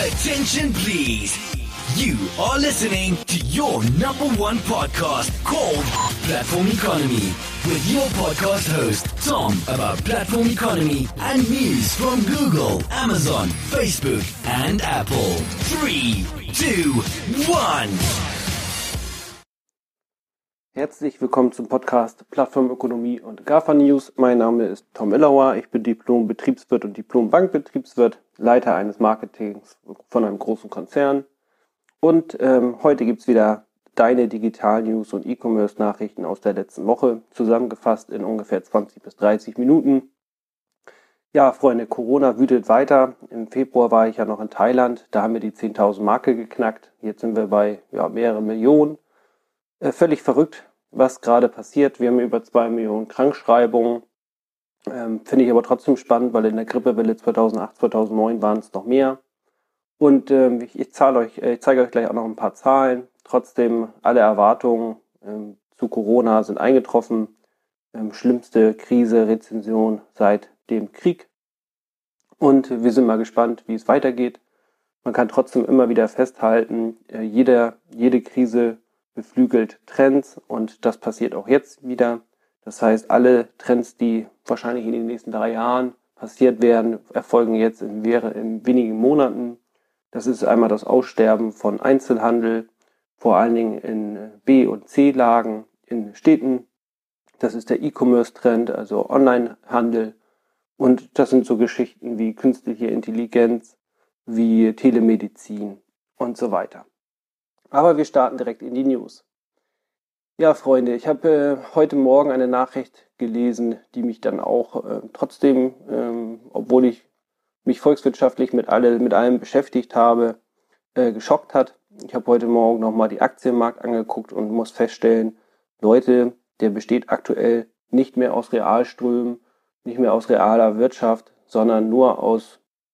Attention please. You are listening to your number one podcast called Platform Economy with your podcast host, Tom, about platform economy and news from Google, Amazon, Facebook and Apple. 3, 2, 1. Herzlich willkommen zum Podcast Plattformökonomie und GAFA News. Mein Name ist Tom Illauer, ich bin Diplom-Betriebswirt und Diplom-Bankbetriebswirt, Leiter eines Marketings von einem großen Konzern. Und heute gibt es wieder deine Digital-News und E-Commerce-Nachrichten aus der letzten Woche, zusammengefasst in ungefähr 20 bis 30 Minuten. Ja, Freunde, Corona wütet weiter. Im Februar war ich ja noch in Thailand, da haben wir die 10.000 Marke geknackt. Jetzt sind wir bei mehreren Millionen. Völlig verrückt, was gerade passiert. Wir haben über 2 Millionen Krankschreibungen. Finde ich aber trotzdem spannend, weil in der Grippewelle 2008, 2009 waren es noch mehr. Und ich zeige euch gleich auch noch ein paar Zahlen. Trotzdem, alle Erwartungen zu Corona sind eingetroffen. Schlimmste Krise, Rezession seit dem Krieg. Und wir sind mal gespannt, wie es weitergeht. Man kann trotzdem immer wieder festhalten, jede Krise beflügelt Trends und das passiert auch jetzt wieder. Das heißt, alle Trends, die wahrscheinlich in den nächsten 3 Jahren passiert werden, erfolgen jetzt in wenigen Monaten. Das ist einmal das Aussterben von Einzelhandel, vor allen Dingen in B- und C-Lagen in Städten. Das ist der E-Commerce-Trend, also Onlinehandel. Und das sind so Geschichten wie künstliche Intelligenz, wie Telemedizin und so weiter. Aber wir starten direkt in die News. Ja, Freunde, ich habe heute Morgen eine Nachricht gelesen, die mich dann auch trotzdem, obwohl ich mich volkswirtschaftlich mit allem beschäftigt habe, geschockt hat. Ich habe heute Morgen nochmal die Aktienmarkt angeguckt und muss feststellen, Leute, der besteht aktuell nicht mehr aus Realströmen, nicht mehr aus realer Wirtschaft, sondern nur aus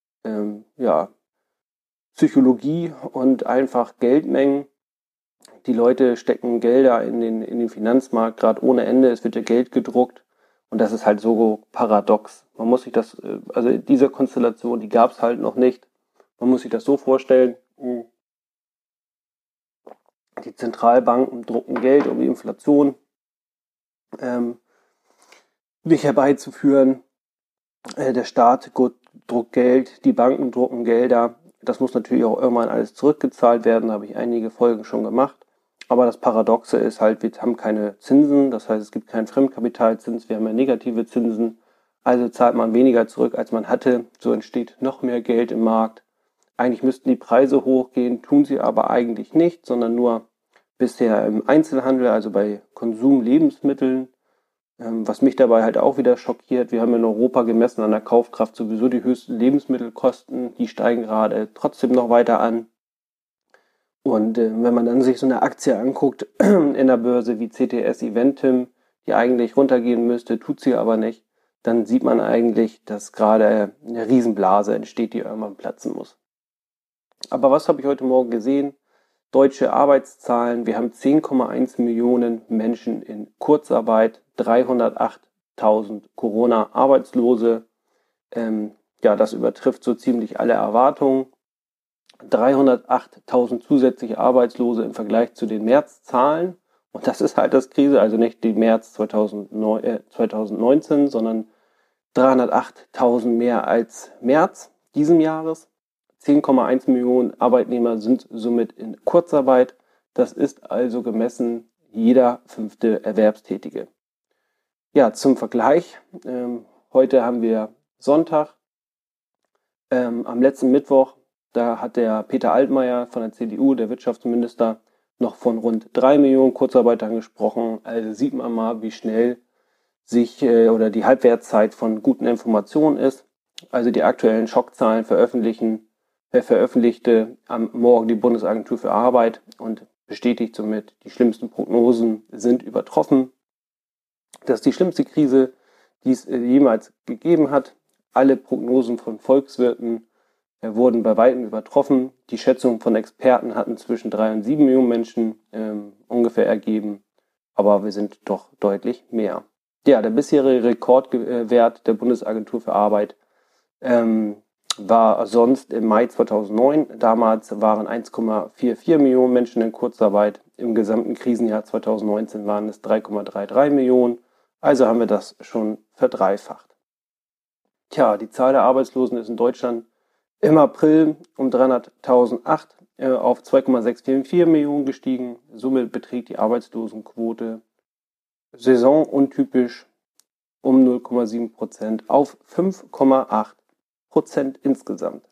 Psychologie und einfach Geldmengen. Die Leute stecken Gelder in den Finanzmarkt, gerade ohne Ende. Es wird ja Geld gedruckt und das ist halt so paradox. Man muss sich das, also diese Konstellation, die gab es halt noch nicht. Man muss sich das so vorstellen, die Zentralbanken drucken Geld, um die Inflation nicht herbeizuführen. Der Staat druckt Geld, die Banken drucken Gelder. Das muss natürlich auch irgendwann alles zurückgezahlt werden, da habe ich einige Folgen schon gemacht. Aber das Paradoxe ist halt, wir haben keine Zinsen, das heißt, es gibt keinen Fremdkapitalzins, wir haben ja negative Zinsen, also zahlt man weniger zurück, als man hatte, so entsteht noch mehr Geld im Markt. Eigentlich müssten die Preise hochgehen, tun sie aber eigentlich nicht, sondern nur bisher im Einzelhandel, also bei Konsumlebensmitteln. Was mich dabei halt auch wieder schockiert, wir haben in Europa gemessen an der Kaufkraft sowieso die höchsten Lebensmittelkosten, die steigen gerade trotzdem noch weiter an. Und wenn man dann sich so eine Aktie anguckt in der Börse wie CTS Eventim, die eigentlich runtergehen müsste, tut sie aber nicht, dann sieht man eigentlich, dass gerade eine Riesenblase entsteht, die irgendwann platzen muss. Aber was habe ich heute Morgen gesehen? Deutsche Arbeitszahlen, wir haben 10,1 Millionen Menschen in Kurzarbeit, 308.000 Corona-Arbeitslose. Das übertrifft so ziemlich alle Erwartungen. 308.000 zusätzliche Arbeitslose im Vergleich zu den März-Zahlen. Und das ist halt das Krise, also nicht die März 2019, sondern 308.000 mehr als März diesen Jahres. 10,1 Millionen Arbeitnehmer sind somit in Kurzarbeit. Das ist also gemessen jeder 5. Erwerbstätige. Ja, zum Vergleich. Heute haben wir Sonntag. Am letzten Mittwoch, da hat der Peter Altmaier von der CDU, der Wirtschaftsminister, noch von rund 3 Millionen Kurzarbeitern gesprochen. Also sieht man mal, wie schnell sich oder die Halbwertszeit von guten Informationen ist. Also die aktuellen Schockzahlen veröffentlichte am Morgen die Bundesagentur für Arbeit und bestätigt somit, die schlimmsten Prognosen sind übertroffen. Das ist die schlimmste Krise, die es jemals gegeben hat. Alle Prognosen von Volkswirten wurden bei weitem übertroffen. Die Schätzungen von Experten hatten zwischen 3 und 7 Millionen Menschen ungefähr ergeben, aber wir sind doch deutlich mehr. Ja, der bisherige Rekordwert der Bundesagentur für Arbeit war sonst im Mai 2009. Damals waren 1,44 Millionen Menschen in Kurzarbeit. Im gesamten Krisenjahr 2019 waren es 3,33 Millionen. Also haben wir das schon verdreifacht. Tja, die Zahl der Arbeitslosen ist in Deutschland im April um 300.008 auf 2,644 Millionen gestiegen. Somit beträgt die Arbeitslosenquote saisonuntypisch um 0,7% auf 5,8% insgesamt.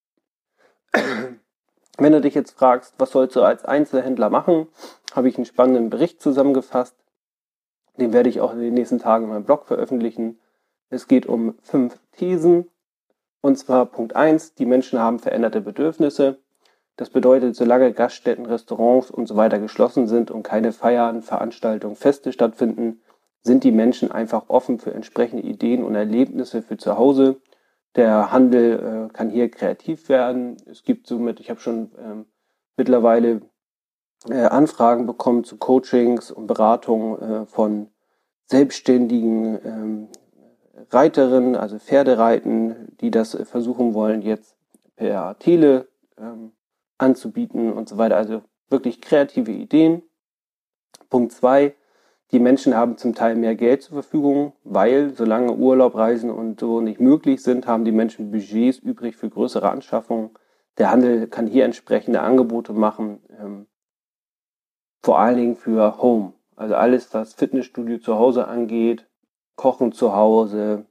Wenn du dich jetzt fragst, was sollst du als Einzelhändler machen, habe ich einen spannenden Bericht zusammengefasst. Den werde ich auch in den nächsten Tagen in meinem Blog veröffentlichen. Es geht um 5 Thesen. Und zwar Punkt 1, die Menschen haben veränderte Bedürfnisse. Das bedeutet, solange Gaststätten, Restaurants und so weiter geschlossen sind und keine Feiern, Veranstaltungen, Feste stattfinden, sind die Menschen einfach offen für entsprechende Ideen und Erlebnisse für zu Hause. Der Handel kann hier kreativ werden. Es gibt somit, ich habe schon mittlerweile Anfragen bekommen zu Coachings und Beratungen von selbstständigen Reiterinnen, also Pferdereiten, die das versuchen wollen, jetzt per Tele anzubieten und so weiter. Also wirklich kreative Ideen. Punkt 2, die Menschen haben zum Teil mehr Geld zur Verfügung, weil solange Urlaub, Reisen und so nicht möglich sind, haben die Menschen Budgets übrig für größere Anschaffungen. Der Handel kann hier entsprechende Angebote machen, vor allen Dingen für Home. Also alles, was Fitnessstudio zu Hause angeht, Kochen zu Hause,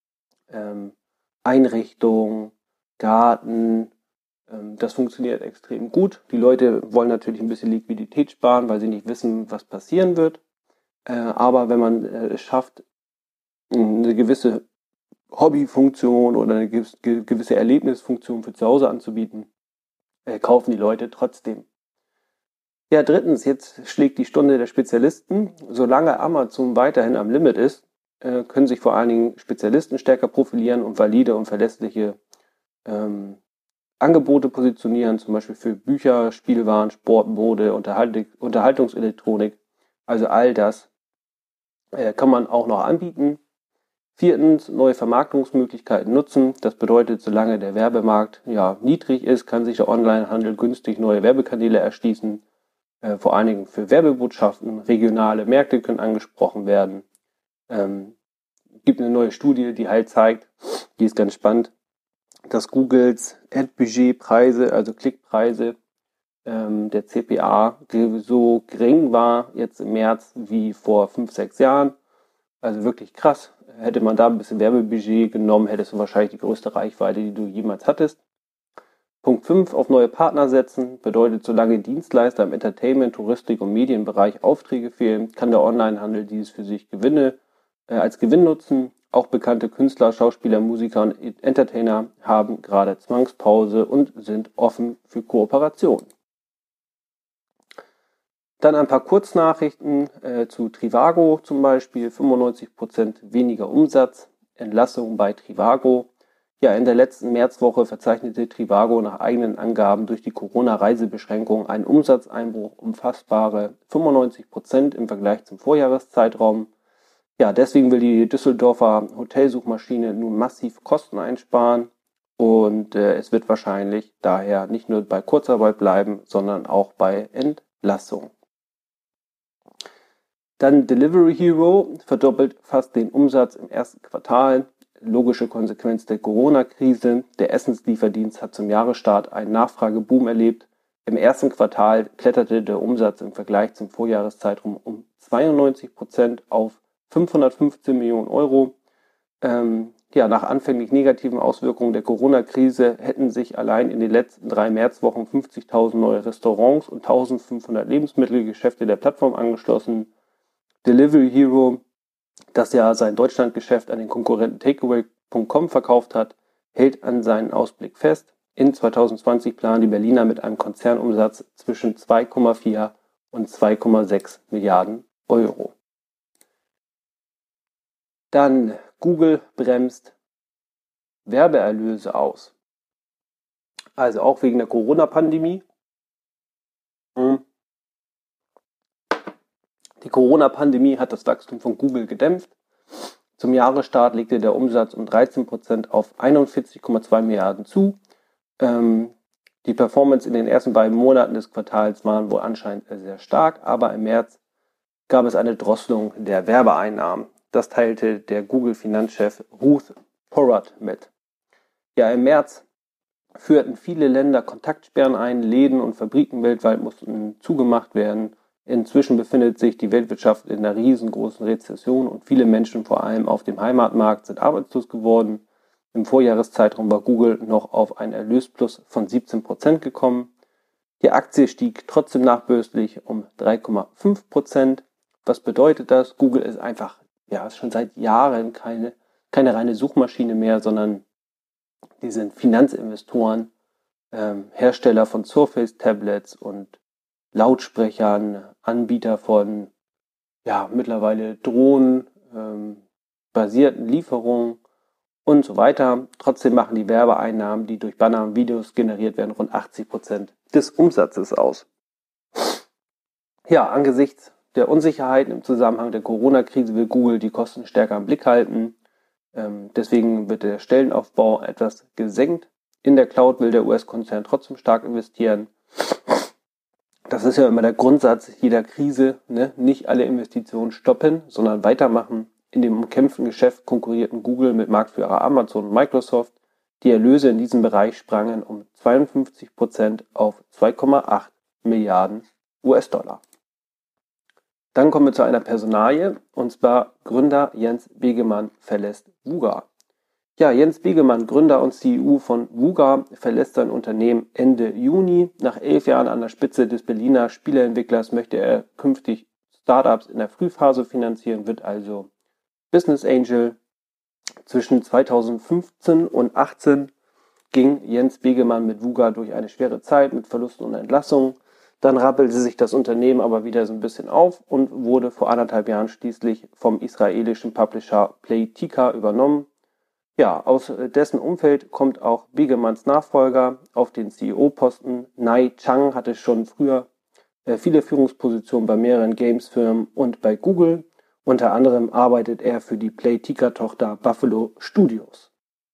Einrichtung, Garten, das funktioniert extrem gut. Die Leute wollen natürlich ein bisschen Liquidität sparen, weil sie nicht wissen, was passieren wird. Aber wenn man es schafft, eine gewisse Hobbyfunktion oder eine gewisse Erlebnisfunktion für zu Hause anzubieten, kaufen die Leute trotzdem. Ja, drittens, jetzt schlägt die Stunde der Spezialisten. Solange Amazon weiterhin am Limit ist, können sich vor allen Dingen Spezialisten stärker profilieren und valide und verlässliche Angebote positionieren, zum Beispiel für Bücher, Spielwaren, Sport, Mode, Unterhaltungselektronik. Also all das kann man auch noch anbieten. Viertens, neue Vermarktungsmöglichkeiten nutzen. Das bedeutet, solange der Werbemarkt niedrig ist, kann sich der Onlinehandel günstig neue Werbekanäle erschließen. Vor allen Dingen für Werbebotschaften. Regionale Märkte können angesprochen werden. Gibt eine neue Studie, die halt zeigt, die ist ganz spannend, dass Googles Ad-Budget-Preise, also Klickpreise, der CPA so gering war jetzt im März wie vor 5-6 Jahren. Also wirklich krass. Hätte man da ein bisschen Werbebudget genommen, hättest du wahrscheinlich die größte Reichweite, die du jemals hattest. Punkt 5, auf neue Partner setzen, bedeutet, solange Dienstleister im Entertainment, Touristik und Medienbereich Aufträge fehlen, kann der Onlinehandel dieses für sich als Gewinn nutzen. Auch bekannte Künstler, Schauspieler, Musiker und Entertainer haben gerade Zwangspause und sind offen für Kooperation. Dann ein paar Kurznachrichten zu Trivago zum Beispiel. 95% weniger Umsatz, Entlassung bei Trivago. Ja, in der letzten Märzwoche verzeichnete Trivago nach eigenen Angaben durch die Corona-Reisebeschränkung einen Umsatzeinbruch um fassbare 95% im Vergleich zum Vorjahreszeitraum. Ja, deswegen will die Düsseldorfer Hotelsuchmaschine nun massiv Kosten einsparen und es wird wahrscheinlich daher nicht nur bei Kurzarbeit bleiben, sondern auch bei Entlassung. Dann Delivery Hero verdoppelt fast den Umsatz im ersten Quartal. Logische Konsequenz der Corona-Krise. Der Essenslieferdienst hat zum Jahresstart einen Nachfrageboom erlebt. Im ersten Quartal kletterte der Umsatz im Vergleich zum Vorjahreszeitraum um 92% auf 515 Millionen Euro. Nach anfänglich negativen Auswirkungen der Corona-Krise hätten sich allein in den letzten 3 Märzwochen 50.000 neue Restaurants und 1.500 Lebensmittelgeschäfte der Plattform angeschlossen. Delivery Hero, das ja sein Deutschlandgeschäft an den Konkurrenten Takeaway.com verkauft hat, hält an seinen Ausblick fest. In 2020 planen die Berliner mit einem Konzernumsatz zwischen 2,4 und 2,6 Milliarden Euro. Dann Google bremst Werbeerlöse aus. Also auch wegen der Corona-Pandemie. Die Corona-Pandemie hat das Wachstum von Google gedämpft. Zum Jahresstart legte der Umsatz um 13% auf 41,2 Milliarden zu. Die Performance in den ersten beiden Monaten des Quartals waren wohl anscheinend sehr stark, aber im März gab es eine Drosselung der Werbeeinnahmen. Das teilte der Google-Finanzchef Ruth Porat mit. Ja, im März führten viele Länder Kontaktsperren ein, Läden und Fabriken weltweit mussten zugemacht werden. Inzwischen befindet sich die Weltwirtschaft in einer riesengroßen Rezession und viele Menschen, vor allem auf dem Heimatmarkt, sind arbeitslos geworden. Im Vorjahreszeitraum war Google noch auf einen Erlösplus von 17% gekommen. Die Aktie stieg trotzdem nachbörslich um 3,5%. Was bedeutet das? Google ist einfach schon seit Jahren keine reine Suchmaschine mehr, sondern die sind Finanzinvestoren, Hersteller von Surface-Tablets und Lautsprechern, Anbieter von mittlerweile Drohnen, basierten Lieferungen und so weiter. Trotzdem machen die Werbeeinnahmen, die durch Banner und Videos generiert werden, rund 80% des Umsatzes aus. Ja, angesichts der Unsicherheiten im Zusammenhang der Corona-Krise will Google die Kosten stärker im Blick halten. Deswegen wird der Stellenaufbau etwas gesenkt. In der Cloud will der US-Konzern trotzdem stark investieren. Das ist ja immer der Grundsatz jeder Krise, ne? Nicht alle Investitionen stoppen, sondern weitermachen. In dem umkämpften Geschäft konkurrierten Google mit Marktführer Amazon und Microsoft. Die Erlöse in diesem Bereich sprangen um 52% auf 2,8 Milliarden US-Dollar. Dann kommen wir zu einer Personalie, und zwar Gründer Jens Begemann verlässt Wooga. Ja, Jens Begemann, Gründer und CEO von Wooga, verlässt sein Unternehmen Ende Juni. Nach 11 Jahren an der Spitze des Berliner Spieleentwicklers möchte er künftig Startups in der Frühphase finanzieren, wird also Business Angel. Zwischen 2015 und 2018 ging Jens Begemann mit Wooga durch eine schwere Zeit mit Verlusten und Entlassungen. Dann rappelte sich das Unternehmen aber wieder so ein bisschen auf und wurde vor 1,5 Jahren schließlich vom israelischen Publisher Playtika übernommen. Ja, aus dessen Umfeld kommt auch Begemanns Nachfolger auf den CEO-Posten. Nai Chang hatte schon früher viele Führungspositionen bei mehreren Games-Firmen und bei Google. Unter anderem arbeitet er für die Playtika-Tochter Buffalo Studios.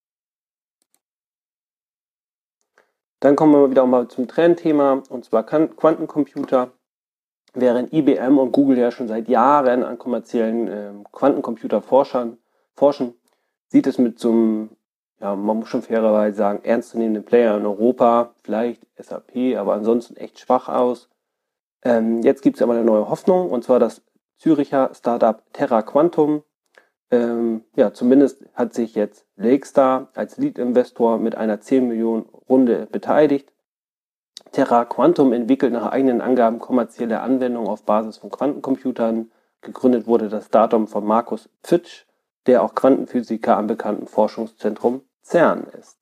Dann kommen wir wieder mal zum Trendthema, und zwar Quantencomputer. Während IBM und Google ja schon seit Jahren an kommerziellen Quantencomputer-Forschen, sieht es mit so einem, man muss schon fairerweise sagen, ernstzunehmenden Player in Europa, vielleicht SAP, aber ansonsten echt schwach aus. Jetzt gibt es aber eine neue Hoffnung, und zwar das Züricher Startup Terra Quantum. Zumindest hat sich jetzt Lakestar als Lead-Investor mit einer 10 Millionen Runde beteiligt. Terra Quantum entwickelt nach eigenen Angaben kommerzielle Anwendungen auf Basis von Quantencomputern. Gegründet wurde das Startup von Markus Pfitsch, der auch Quantenphysiker am bekannten Forschungszentrum CERN ist.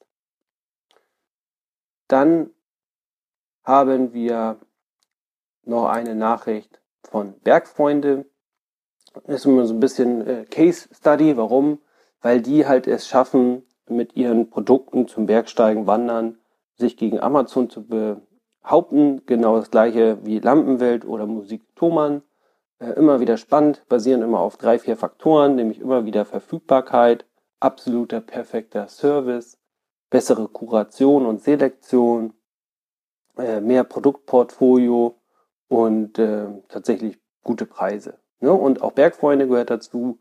Dann haben wir noch eine Nachricht von Bergfreunde. Das ist immer so ein bisschen Case Study. Warum? Weil die halt es schaffen, mit ihren Produkten zum Bergsteigen, Wandern, sich gegen Amazon zu behaupten. Genau das gleiche wie Lampenwelt oder Musik Thomann. Immer wieder spannend, basieren immer auf 3-4 Faktoren, nämlich immer wieder Verfügbarkeit, absoluter perfekter Service, bessere Kuration und Selektion, mehr Produktportfolio und tatsächlich gute Preise. Ne? Und auch Bergfreunde gehört dazu.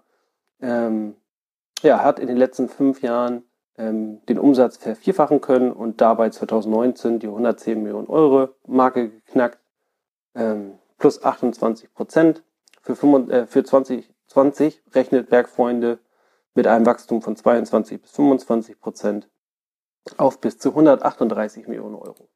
Hat in den letzten 5 Jahren den Umsatz vervierfachen können und dabei 2019 die 110 Millionen Euro Marke geknackt. Plus 28%. Für 2020 rechnet Bergfreunde mit einem Wachstum von 22 bis 25% auf bis zu 138 Millionen Euro.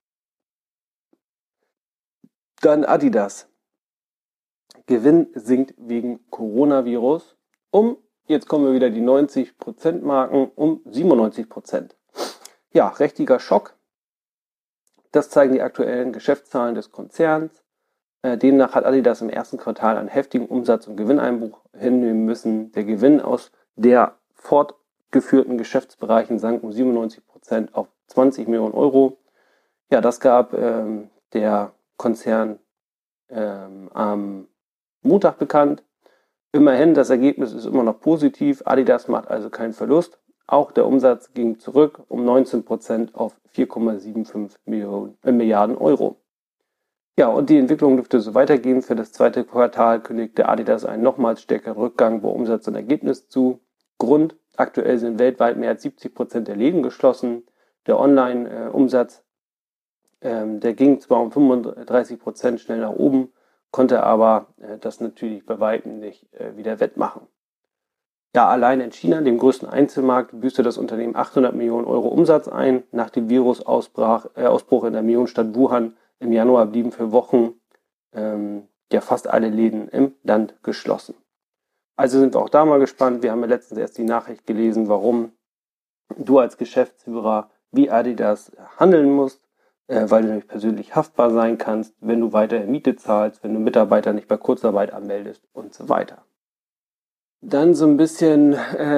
Dann Adidas. Gewinn sinkt wegen Coronavirus jetzt kommen wir wieder die 90% Marken, um 97%. Ja, richtiger Schock. Das zeigen die aktuellen Geschäftszahlen des Konzerns. Demnach hat Adidas im ersten Quartal einen heftigen Umsatz- und Gewinneinbruch hinnehmen müssen. Der Gewinn aus der fortgeführten Geschäftsbereichen sank um 97% auf 20 Millionen Euro. Ja, das gab der Konzern am Montag bekannt. Immerhin, das Ergebnis ist immer noch positiv. Adidas macht also keinen Verlust. Auch der Umsatz ging zurück um 19% auf 4,75 Milliarden Euro. Ja, und die Entwicklung dürfte so weitergehen. Für das zweite Quartal kündigte Adidas einen nochmals stärkeren Rückgang bei Umsatz und Ergebnis zu. Grund: aktuell sind weltweit mehr als 70% der Läden geschlossen. Der Online-Umsatz, der ging zwar um 35% schnell nach oben, konnte aber das natürlich bei weitem nicht wieder wettmachen. Ja, allein in China, dem größten Einzelmarkt, büßte das Unternehmen 800 Millionen Euro Umsatz ein. Nach dem Virusausbruch in der Millionenstadt Wuhan im Januar blieben für Wochen fast alle Läden im Land geschlossen. Also sind wir auch da mal gespannt. Wir haben ja letztens erst die Nachricht gelesen, warum du als Geschäftsführer wie Adidas handeln musst, weil du nämlich persönlich haftbar sein kannst, wenn du weiterhin Miete zahlst, wenn du Mitarbeiter nicht bei Kurzarbeit anmeldest und so weiter. Dann so ein bisschen,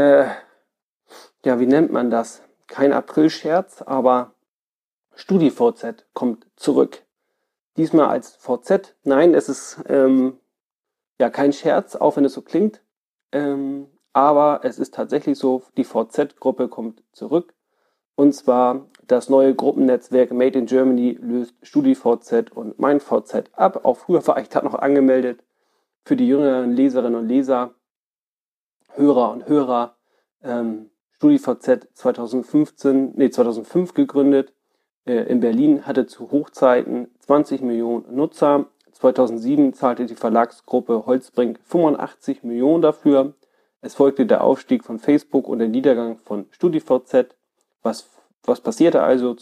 wie nennt man das? Kein Aprilscherz, aber StudiVZ kommt zurück. Diesmal als VZ. Nein, es ist kein Scherz, auch wenn es so klingt. Aber es ist tatsächlich so, die VZ-Gruppe kommt zurück. Und zwar das neue Gruppennetzwerk Made in Germany löst StudiVZ und MeinVZ ab. Auch früher war ich da noch angemeldet. Für die jüngeren Leserinnen und Leser, Hörer und Hörer, StudiVZ 2005 gegründet. In Berlin hatte zu Hochzeiten 20 Millionen Nutzer. 2007 zahlte die Verlagsgruppe Holzbrink 85 Millionen dafür. Es folgte der Aufstieg von Facebook und der Niedergang von StudiVZ. Was passierte also?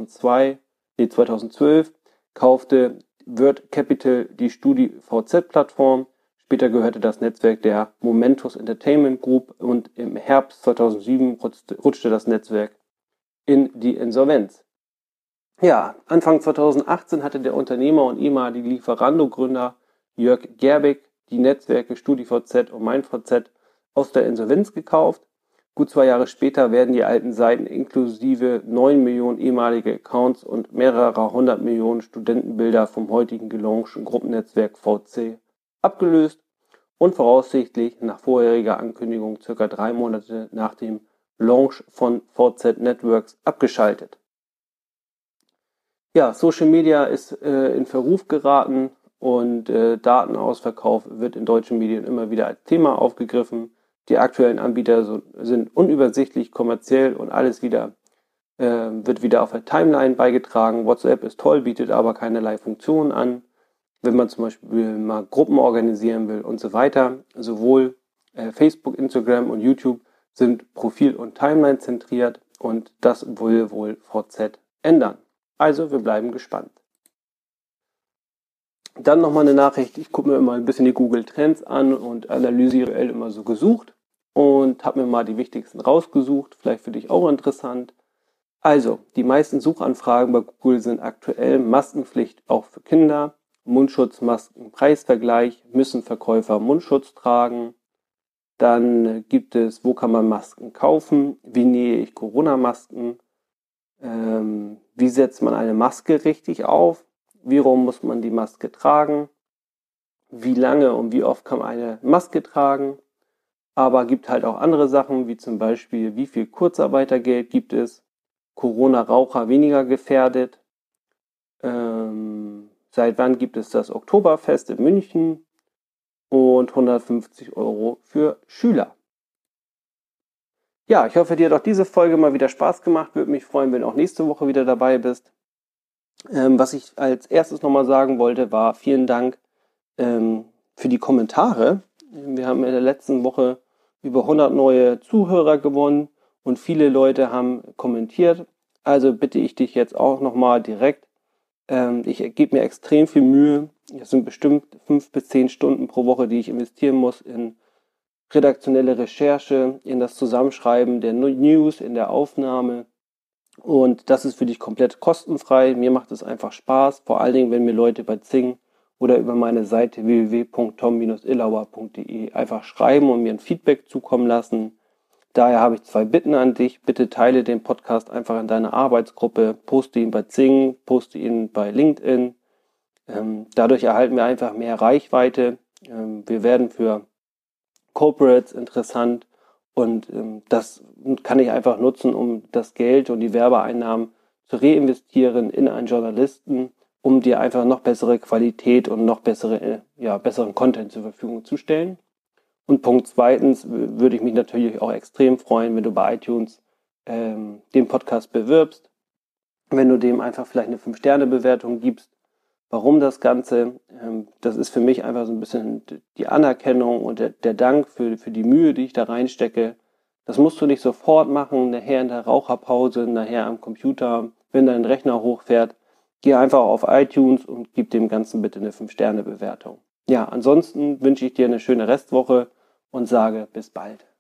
2012 kaufte Word Capital die StudiVZ-Plattform. Später gehörte das Netzwerk der Momentus Entertainment Group und im Herbst 2007 rutschte das Netzwerk in die Insolvenz. Ja, Anfang 2018 hatte der Unternehmer und ehemalige Lieferando-Gründer Jörg Gerbig die Netzwerke StudiVZ und MeinVZ aus der Insolvenz gekauft. Gut 2 Jahre später werden die alten Seiten inklusive 9 Millionen ehemalige Accounts und mehrerer 100 Millionen Studentenbilder vom heutigen gelaunchten Gruppennetzwerk VC abgelöst und voraussichtlich nach vorheriger Ankündigung ca. 3 Monate nach dem Launch von VZ Networks abgeschaltet. Ja, Social Media ist in Verruf geraten und Datenausverkauf wird in deutschen Medien immer wieder als Thema aufgegriffen. Die aktuellen Anbieter sind unübersichtlich, kommerziell und alles wird wieder auf der Timeline beigetragen. WhatsApp ist toll, bietet aber keinerlei Funktionen an. Wenn man zum Beispiel mal Gruppen organisieren will und so weiter. Sowohl Facebook, Instagram und YouTube sind Profil- und Timeline zentriert und das will wohl VZ ändern. Also wir bleiben gespannt. Dann nochmal eine Nachricht, ich gucke mir immer ein bisschen die Google Trends an und analysiere immer so gesucht und habe mir mal die wichtigsten rausgesucht, vielleicht für dich auch interessant. Also, die meisten Suchanfragen bei Google sind aktuell Maskenpflicht auch für Kinder, Mundschutzmasken, Preisvergleich, müssen Verkäufer Mundschutz tragen. Dann gibt es, wo kann man Masken kaufen, wie nähe ich Corona-Masken, wie setzt man eine Maske richtig auf, wie rum muss man die Maske tragen, wie lange und wie oft kann man eine Maske tragen, aber gibt halt auch andere Sachen, wie zum Beispiel, wie viel Kurzarbeitergeld gibt es, Corona-Raucher weniger gefährdet, seit wann gibt es das Oktoberfest in München und 150 € für Schüler. Ja, ich hoffe, dir hat auch diese Folge mal wieder Spaß gemacht. Würde mich freuen, wenn du auch nächste Woche wieder dabei bist. Was ich als erstes nochmal sagen wollte, war vielen Dank für die Kommentare. Wir haben in der letzten Woche über 100 neue Zuhörer gewonnen und viele Leute haben kommentiert. Also bitte ich dich jetzt auch nochmal direkt. Ich gebe mir extrem viel Mühe. Es sind bestimmt 5 bis 10 Stunden pro Woche, die ich investieren muss in redaktionelle Recherche, in das Zusammenschreiben der News, in der Aufnahme. Und das ist für dich komplett kostenfrei. Mir macht es einfach Spaß, vor allen Dingen, wenn mir Leute bei Xing oder über meine Seite www.tom-illauer.de einfach schreiben und mir ein Feedback zukommen lassen. Daher habe ich 2 Bitten an dich. Bitte teile den Podcast einfach in deiner Arbeitsgruppe, poste ihn bei Xing, poste ihn bei LinkedIn. Dadurch erhalten wir einfach mehr Reichweite. Wir werden für Corporates interessant und das kann ich einfach nutzen, um das Geld und die Werbeeinnahmen zu reinvestieren in einen Journalisten, um dir einfach noch bessere Qualität und noch besseren Content zur Verfügung zu stellen. Und Punkt zweitens würde ich mich natürlich auch extrem freuen, wenn du bei iTunes den Podcast bewirbst, wenn du dem einfach vielleicht eine 5-Sterne-Bewertung gibst. Warum das Ganze? Das ist für mich einfach so ein bisschen die Anerkennung und der Dank für die Mühe, die ich da reinstecke. Das musst du nicht sofort machen, nachher in der Raucherpause, nachher am Computer, wenn dein Rechner hochfährt. Geh einfach auf iTunes und gib dem Ganzen bitte eine 5-Sterne-Bewertung. Ja, ansonsten wünsche ich dir eine schöne Restwoche und sage bis bald.